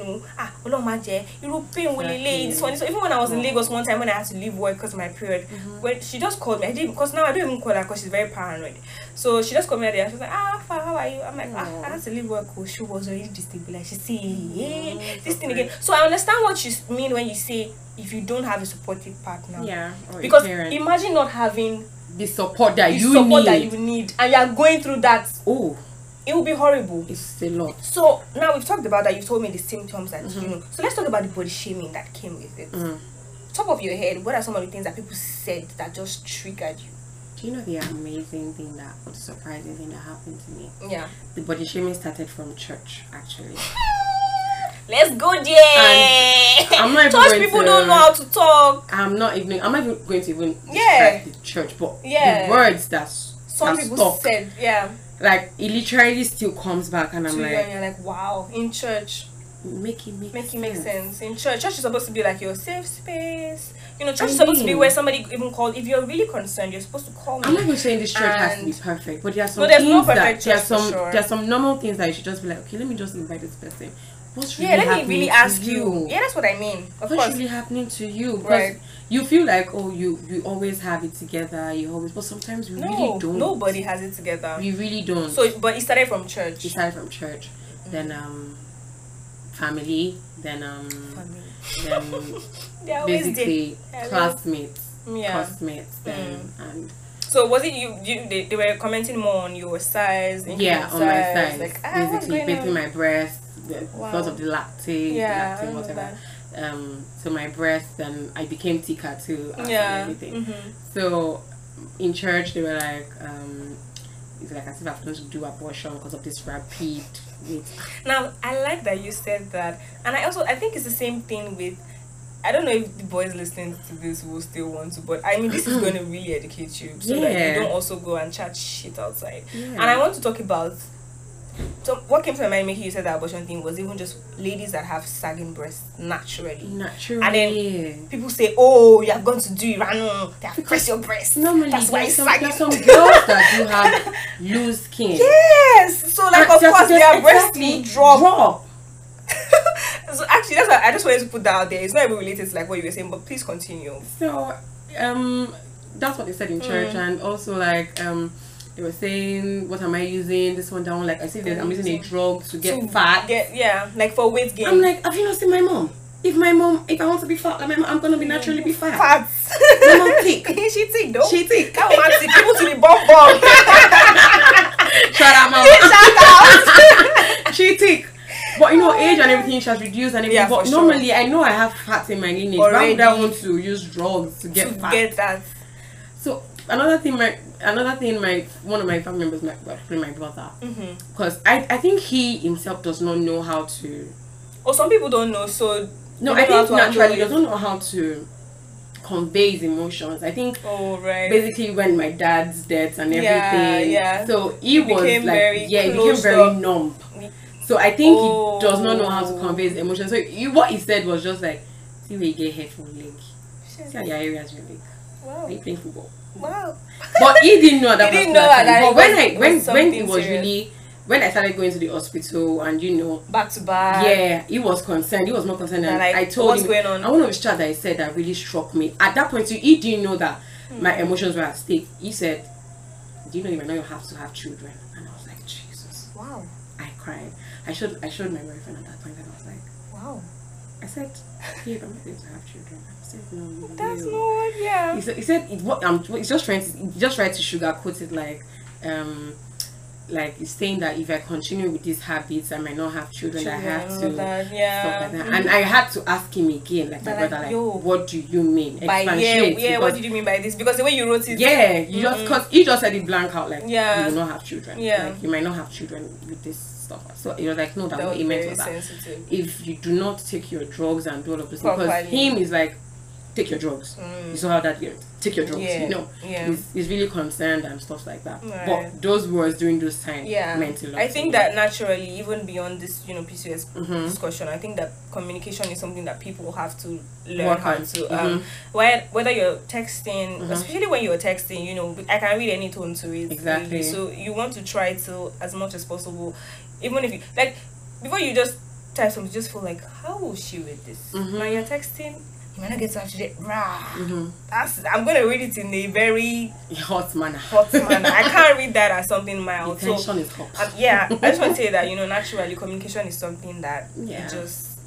this one. So even when I was in Lagos one time when I had to leave work because of my period, when she just called me, because now I don't even call her because she's very paranoid. So she just called me that day and she was like, how are you? I'm like, I had to leave work. She was already destabilized. She said, this thing again. So I understand what you mean when you say if you don't have a supportive partner. Yeah. Or because a parent. imagine not having the support that you need, and you are going through that. Oh, it will be horrible. It's a lot. So now we've talked about that. You've told me the symptoms that you know. So let's talk about the body shaming that came with it. Top of your head, what are some of the things that people said that just triggered you? Do you know the amazing thing that, or the surprising thing that happened to me? Yeah. The body shaming started from church, actually. Let's go there. I'm not even church people don't know how to talk. I'm not even going to even describe the church, but the words that some people said, like it literally still comes back, and I'm like, and you're like, wow, in church. Make it make sense. In church is supposed to be like your safe space. You know, church is supposed to be where somebody even called. If you're really concerned, you're supposed to call me. I'm not even saying this church has to be perfect, but there are some things there are some normal things that you should just be like, okay, let me just invite this person. What's really let me really ask you. Yeah, that's what I mean. What's really happening to you? Because you feel like, oh, you always have it together. You always, but sometimes we really don't. Nobody has it together. We really don't. So, but it started from church. Then family. Then basically classmates. Then and. So was it you they were commenting more on your size? On my size. Like, basically my breast. Because of the lactate, whatever. So my breast, and I became thicker too after everything. So in church they were like, it's like as if I'm going to do abortion because of this rapid weight. Now I like that you said that, and I think it's the same thing with. I don't know if the boys listening to this will still want to, but I mean this is going to really educate you so that you don't also go and chat shit outside. And I want to talk about. So what came to my mind making you say that abortion thing was even just ladies that have sagging breasts naturally. And then people say, oh, you have gone to do Irano, they have pressed your breast. Normally, that's why it's sagging. There's some girls that do have loose skin. Yes. So like of course their breasts will drop. So actually that's why I just wanted to put that out there. It's not even related to like what you were saying, but please continue. So that's what they said in church, and also like they were saying, what am I using? This one, that one. Like I said, I'm using a drug to get fat. Like for weight gain. I'm like, have you not seen my mom? If I want to be fat, like my mom, I'm gonna be naturally be fat. My mom thick. She thick though. She thick. That woman thick. People to the bum. Shout out, mama. She thick. But you know, age and everything, she has reduced and everything. But normally, I know I have fat in my lineage. Why would I want to use drugs to get fat? Get that. So another thing, one of my family members, my brother, because I think he himself does not know how to. Or some people don't know. So no, I think naturally he doesn't know how to convey his emotions. I think basically when my dad's death and everything, so he became very numb. So I think he does not know how to convey his emotions. So what he said was just like, see where you get hair from leg. See how your area is your leg. Wow. Are you playing football? Wow. But he didn't know that. But when it was serious. really, when I started going to the hospital and back to back, he was concerned. He was more concerned, and like, I told him. Going on? And one of his chat that he said that really struck me. At that point, he didn't know that my emotions were at stake. He said, "Do you know you might not have to have children?" And I was like, Jesus. Wow. I cried. I showed my boyfriend at that point, and I was like, wow. I said, "Babe, I'm not going to have children." I said, "No, that's not." Yeah. He said, "He's just trying to sugarcoat it, like he's saying that if I continue with these habits, I might not have children. I have to stuff like that." And I had to ask him again, like my brother, what do you mean? What did you mean by this? Because the way you wrote it, because he just said it blank out, like you will not have children. Like you might not have children with this stuff. So he was like, no, that what he meant was that if you do not take your drugs and do all of this, because him is like, take your drugs. You saw how that goes. Take your drugs. He's really concerned and stuff like that. But those words during those times meant a lot. I think that naturally, even beyond this, PCOS discussion, I think that communication is something that people have to learn how to. Whether you're texting, especially when you're texting, I can read any tone to it. Exactly. Really. So you want to try to, as much as possible, even if you before you just type something, just feel like, how will she read this? When you're texting, you might not get to actually I'm gonna read it in a very hot manner. I can't read that as something mild. The tension is hot. I just want to say that naturally communication is something that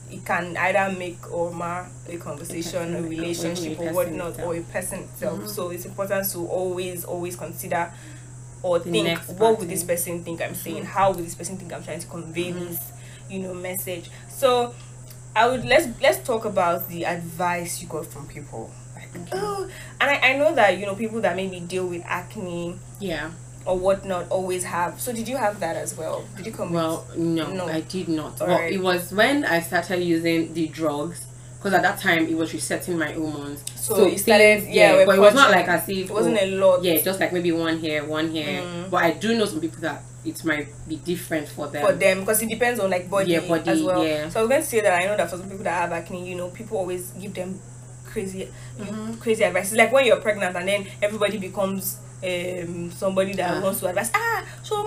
it can either make or mar a conversation, a relationship, or whatnot, or a person itself. So it's important to always consider or think, what would this person think I'm saying? How would this person think I'm trying to convey this, message? So let's talk about the advice you got from people. And I know that people that maybe deal with acne, or whatnot, always have. So did you have that as well? Did you come? Well, no, I did not. Well, it was when I started using the drugs, because at that time it was resetting my hormones. So you started, but it was not like as if it wasn't a lot. Yeah, just like maybe one here. But I do know some people that it might be different for them. Because it depends on like body as well. Yeah. So I was going to say that I know that for some people that have acne, people always give them crazy advice. It's like when you're pregnant and then everybody becomes somebody that wants to advise. So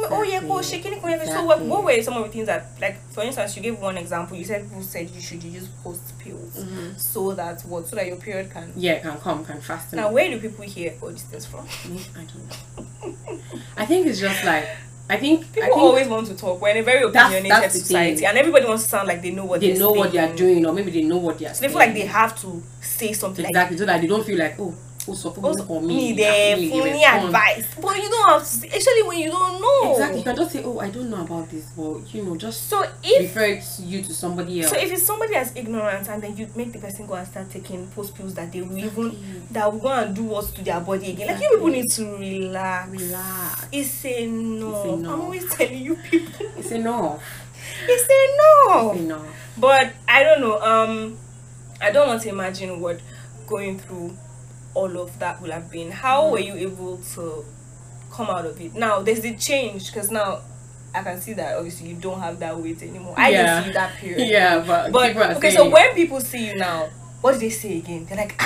what were some of the things that, like, for instance, you gave one example. You said people said you should use post pills so that your period can can fasten. Now, where do people hear all these things from? I don't know. I think it's just like, people always want to talk. We're in a very opinionated society, and everybody wants to sound like they know what they are doing, or maybe they know what they are. So they feel like they have to say something exactly, so that they don't feel like, for me, funny advice. But you don't have to say, especially when you don't know. Exactly, you can just say, I don't know about this, but just refer you to somebody else. So if it's somebody that's ignorant, and then you make the person go and start taking post pills that they will that will go and do what's to their body again. Like, you people need to relax. It's a no. I'm always telling you people. It's a no. It's a no. It's a no. But I don't know. I don't want to imagine what going through all of that will have been. How were you able to come out of it? Now there's the change, because now I can see that obviously you don't have that weight anymore. I didn't see you that period. Yeah, but okay, so when people see you now, what do they say again? They're like,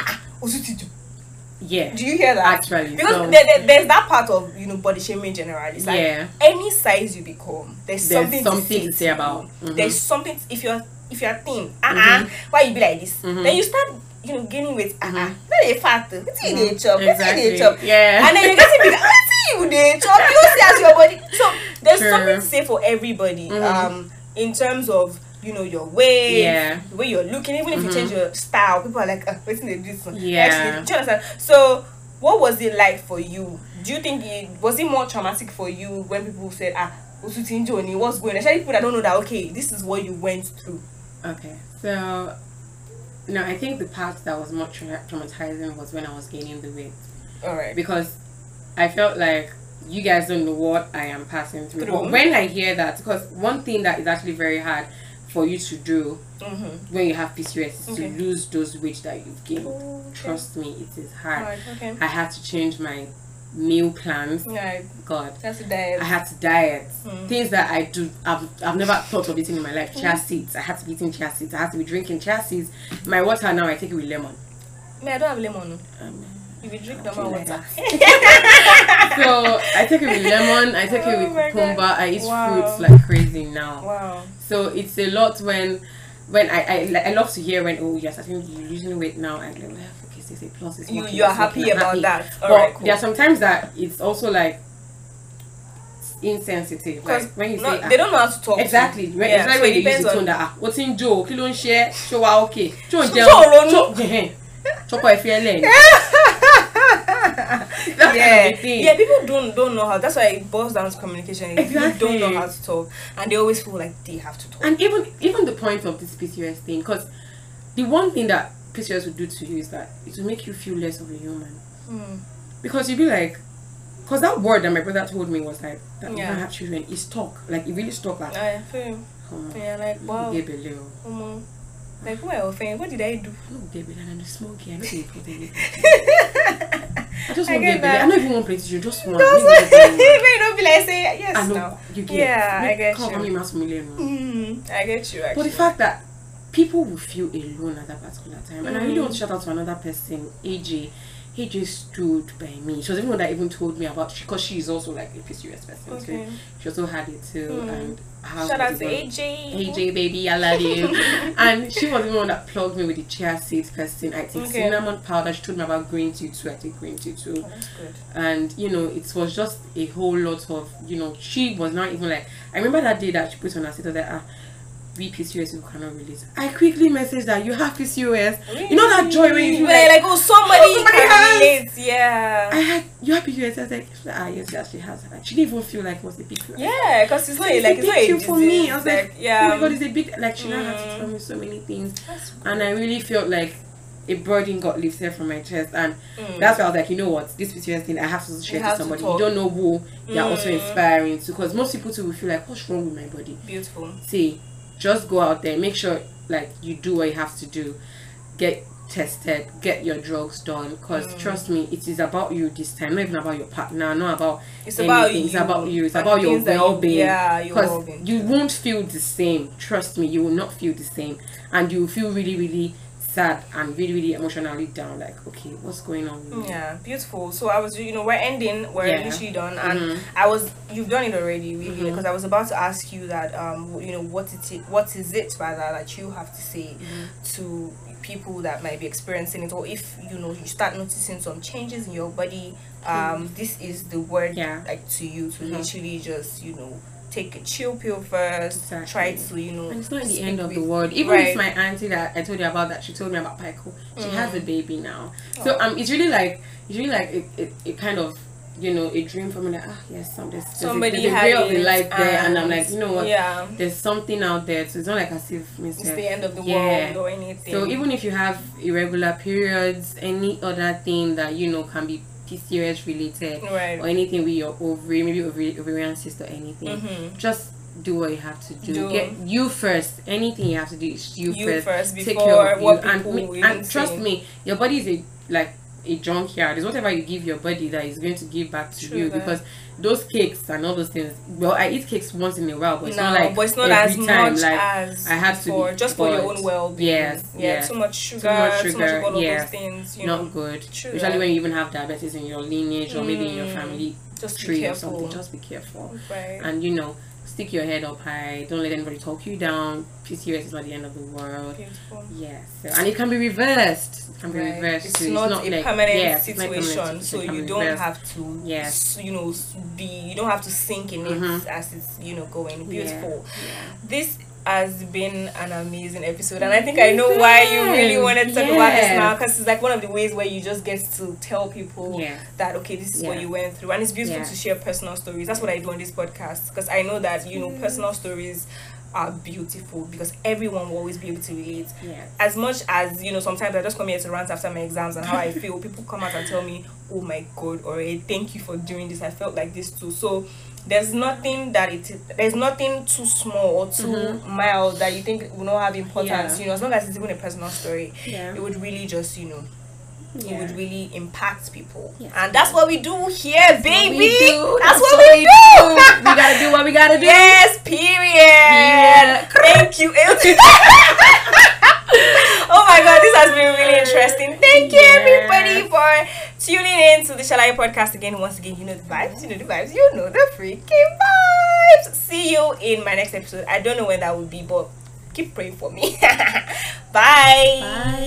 yeah. Do you hear that? Actually, because there's that part of body shaming generally. It's like any size you become, there's something to say about. There's something. If you're thin, why you be like this? Then you start gaining weight. Not a fat. It's in the chop. Yeah. And then you get bigger. You dey chop. You don't see as your body. So there's something to say for everybody. In terms of your weight, the way you're looking. Even if you change your style, people are like, waiting they do this one. Yeah. Do you understand? So what was it like for you? Do you think was it more traumatic for you when people said, what's going on? Especially people that don't know that, okay, this is what you went through. Okay, so no, I think the part that was more traumatizing was when I was gaining the weight. Alright. Because I felt like you guys don't know what I am passing through. But when I hear that, because one thing that is actually very hard for you to do when you have PCOS is to lose those weight that you've gained. Trust me, it is hard. I had to change my meal plans. God, that's a diet. I had to diet. Things that I've never thought of eating in my life. Chia seeds. I had to be eating chia seeds. I had to be drinking chia seeds. My water now, I take it with lemon. I don't have lemon. You will drink normal water. So I take it with lemon. I take it with cucumber. I eat fruits like crazy now. Wow. So it's a lot when I love to hear when yes, I think you're losing weight now. I'm like, okay, plus it's you are happy about that. But there are sometimes that it's also like insensitive. Like when you say they don't know how to talk. Exactly. When you use the tone that what's in Joe, you don't share, show okay. Yeah, people don't know how. That's why it boils down to communication. People don't know how to talk, and they always feel like they have to talk. And even the point of this PCOS thing, because the one thing that PCOS will do to you is that it will make you feel less of a human. Because you'll be like, because that word that my brother told me was like that you don't have children is talk. Like it really stuck. Like I feel. Like wow. Like what did I do? No, Gabriel, I'm a small kid. I don't I just want Gabriel. I don't even want places. You just want. Don't be like say yes. I know. No. You get. Yeah, I get you. I get you. Actually. But the fact that people will feel alone at that particular time, and I really want to shout out to another person, AJ. AJ stood by me. She was the one that even told me about, because she is also like a PCOS person too. She also had it too, and shout out to AJ. AJ baby, I love you. And she was the one that plugged me with the chia seeds person. I take cinnamon powder. She told me about green tea too. I take green tea too. That's good. And it was just a whole lot of she was not even like, I remember that day that she put on her status that we PCOS people cannot relate. I quickly messaged that you have PCOS. Really? You know that joy when you feel like oh somebody can has. relate. Yeah. You have PCOS. I was like, yes, she has. She didn't even feel like it was a big deal. Yeah, because it's not like it's not a deal for me. I was like, yeah. Oh my god, it's a big like she now had to tell me so many things, and I really felt like a burden got lifted from my chest, and that's why I was like, you know what, this PCOS thing I have to share to somebody. You don't know who you're also inspiring to, because most people too will feel like, what's wrong with my body? Beautiful. See, just go out there, make sure like you do what you have to do, get tested, get your drugs done, because trust me, it is about you this time, not even about your partner, not about it's about you. It's about you, it's about your well-being. Because you won't feel the same. Trust me, you will not feel the same, and you will feel really, really sad and really, really emotionally down, like, okay, what's going on with me? Yeah, beautiful. So I was, we're ending, we're literally done, and you've done it already, really, because I was about to ask you that, what is it rather that you have to say to people that might be experiencing it, or if you start noticing some changes in your body, this is the word like to you to literally just take a chill pill first, try to and it's not the end of the world. Even with my auntie that I told you about, that she told me about Pico, she has a baby now, so it's really like it kind of a dream for me, like yes, there's a ray of the light there, and I'm like, you know what, there's something out there, so it's not like as if it's the end of the world or anything. So even if you have irregular periods, any other thing that can be PCOS related, or anything with your ovary, maybe ovarian cyst or anything, just do what you have to do. Get you first. Anything you have to do is you first. Take care of you, and trust me, your body is a junkyard. It's whatever you give your body that is going to give back to you, because those cakes and all those things, well, I eat cakes once in a while, but it's not every as time, much like as I have to just for your own well-being. Too much sugar, all of those things, not good. Especially when you even have diabetes in your lineage or maybe in your family tree or something. Just be careful, and stick your head up high. Don't let anybody talk you down. PCOS is not the end of the world. Beautiful. Yes, and it can be reversed. It can be reversed. It's not a permanent situation, so you don't have to. You don't have to sink in it as it's going. Beautiful. This has been an amazing episode, and I think I know why you really wanted to talk about this now, because it's like one of the ways where you just get to tell people that this is what you went through, and it's beautiful to share personal stories. That's what I do on this podcast, because I know that personal stories are beautiful, because everyone will always be able to relate. As much as sometimes I just come here to rant after my exams and how I feel, people come out and tell me, oh my god, or thank you for doing this, I felt like this too. So there's nothing too small or too mild that you think will not have importance. As long as it's even a personal story, it would really just it would really impact people. And that's what we do here, baby. That's what we do. We gotta do what we gotta do. Yes, period. Thank you. Oh my god, this has been really interesting. Thank you everybody for tuning in to the Shalaye podcast again. Once again, you know the vibes, you know the freaking vibes. See you in my next episode. I don't know when that will be, but keep praying for me. Bye.